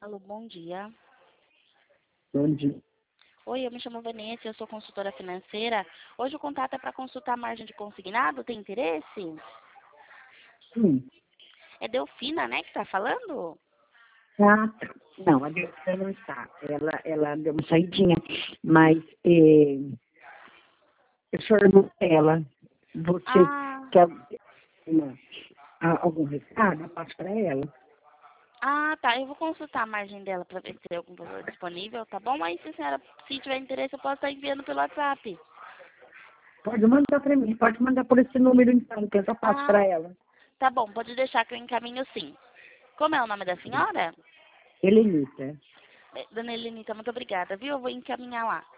Alô, bom dia. Bom dia. Oi, eu me chamo Vanessa, eu sou consultora financeira. Hoje o contato é para consultar a margem de consignado, tem interesse? Sim. É Delfina, né, que está falando? Ah, tá. Não, a Delfina não está. Ela deu uma saidinha, mas eu sou irmã dela. Você Ah, quer algum recado? Eu passo para ela. tá, eu vou consultar a margem dela para ver se tem algum valor disponível, tá bom? Aí se a senhora, se tiver interesse, eu posso estar enviando pelo WhatsApp. Pode mandar para mim, pode mandar por esse número então, que eu já passo Ah, para ela. tá bom, pode deixar que eu encaminho sim. Como é o nome da senhora? Helenita. Dona Helenita, muito obrigada, viu? Eu vou encaminhar lá.